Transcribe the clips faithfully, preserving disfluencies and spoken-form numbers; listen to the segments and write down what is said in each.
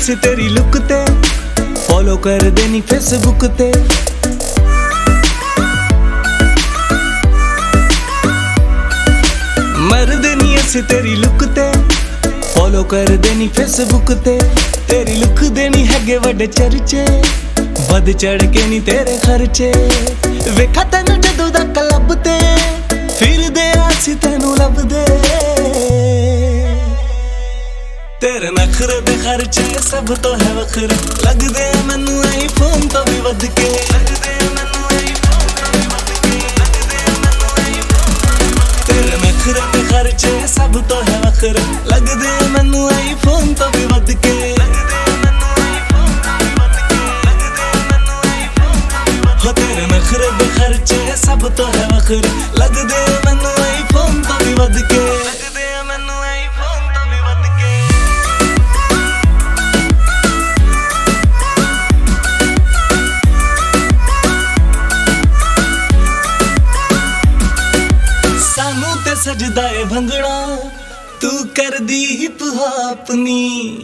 ਅਸੀਂ ਤੇਰੀ ਲੁੱਕ ਤੇ, ਫੋਲੋ ਕਰਦੇ ਨੀ ਫੇਸਬੁੱਕ ਤੇ। ਮਰਦੇ ਨੀ ਅਸੀਂ ਤੇਰੀ ਲੁੱਕ ਤੇ, ਫੋਲੋ ਕਰਦੇ ਨੀ ਫੇਸਬੁੱਕ ਤੇ। ਤੇਰੀ ਲੁੱਕ ਦੇ ਨੀ ਹੈਗੇ ਵੱਡੇ ਚਰਚੇ, ਵੱਧ ਚੜ ਕੇ ਨੀ ਤੇਰੇ ਖਰਚੇ। ਵੇਖਾ ਤੈਨੂੰ ਜਦੋਂ ਦਾ ਕਲੱਬ ਤੇ, ਫਿਰਦੇ ਅਸੀਂ ਤੈਨੂੰ ਲੱਭਦੇ। ਤੇਰੇ ਨਖਰੇ ਦੇ ਖਰਚੇ ਸਭ ਤੋਂ ਹੈ ਵੱਖਰੇ, ਲੱਗਦੇ ਆ ਮੈਨੂੰ ਆਈਫੋਨ ਤੋਂ ਵੀ ਵੱਧ ਕੇ। ਤੇਰੇ ਨਖਰੇ ਦੇ ਖਰਚੇ ਸਭ ਤੋਂ ਹੈ ਵੱਖਰੇ, ਲੱਗਦੇ ਆ ਮੈਨੂੰ ਆਈਫੋਨ ਤੋਂ ਵੀ ਵੱਧ ਕੇ। ਹੋ ਤੇਰੇ ਨਖਰੇ ਦੇ ਖਰਚੇ ਸਭ ਤੋਂ ਹੈ ਵੱਖਰੇ, ਲੱਗਦੇ ਆ ਮੈਨੂੰ ਆਈਫੋਨ ਤੋਂ ਵੀ ਵੱਧ ਕੇ। ਸਜਦਾ ਏ ਭੰਗੜਾ ਤੂੰ ਕਰਦੀ ਹਿਪ ਹਾਪ ਨੀ।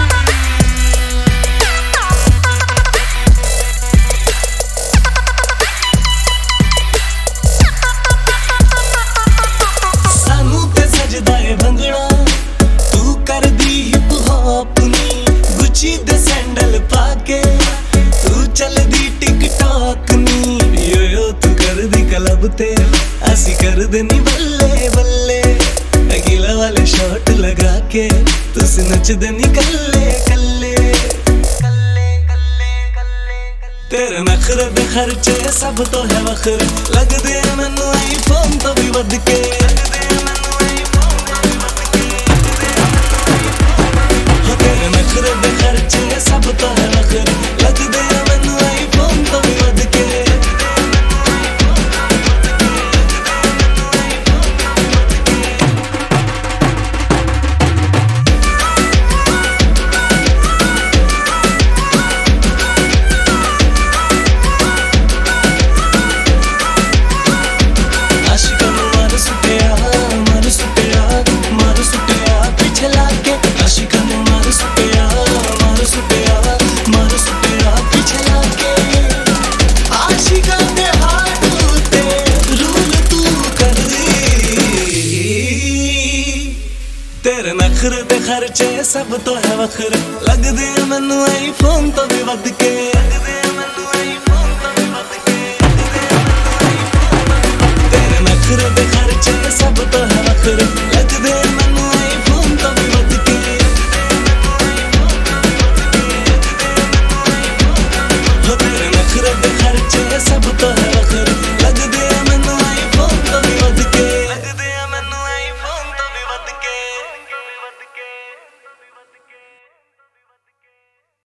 ਸਾਨੂੰ ਤੇ ਸਜਦਾ ਏ ਭੰਗੜਾ ਤੂੰ ਕਰਦੀ ਹਿਪ ਹਾਪ ਨੀ। ਗੁੱਚੀ ਦੇ ਸੈਂਡਲ ਪਾ ਕੇ ਤੂੰ ਚੱਲਦੀ ਟਿਕਟੌਕ ਨੀ। ਯੋ ਯੋ ਤੂੰ ਕਰਦੀ ਕਲੱਬ ਤੇ, ਅਸੀਂ ਕਰਦੇ ਨੀ ਬੱਲੇ ਬੱਲੇ। ਅਗਿਲਾ ਵਾਲੇ ਸ਼ਾਟ ਲਗਾ ਕੇ ਤੁਸੀਂ ਨੱਚਦੇ ਨੀ ਕੱਲੇ ਕੱਲੇ। ਤੇਰੇ ਨਖਰੇ ਦੇ ਖਰਚੇ ਸਭ ਤੋਂ ਹੈ ਵੱਖਰੇ, ਲੱਗਦੇ ਆ ਮੈਨੂੰ ਆਈਫੋਨ ਤੋਂ ਵੀ ਵੱਧ ਕੇ। ਤੇਰੇ ਨਖਰੇ ਦੇ ਖਰਚੇ ਸਭ ਤੋਂ ਹੈ ਵੱਖਰੇ, ਲੱਗਦੇ ਆ ਮੈਨੂੰ ਆਈਫੋਨ ਤੋਂ ਵੀ ਵੱਧ ਕੇ। ਤੇਰੇ ਨਖਰੇ ਦੇ ਖਰਚੇ ਸਭ ਤੋਂ ਹੈ ਵੱਖਰੇ, ਲੱਗਦੇ ਆ ਮੈਨੂੰ ਆਈਫੋਨ ਤੋਂ ਵੀ ਵੱਧ ਕੇ।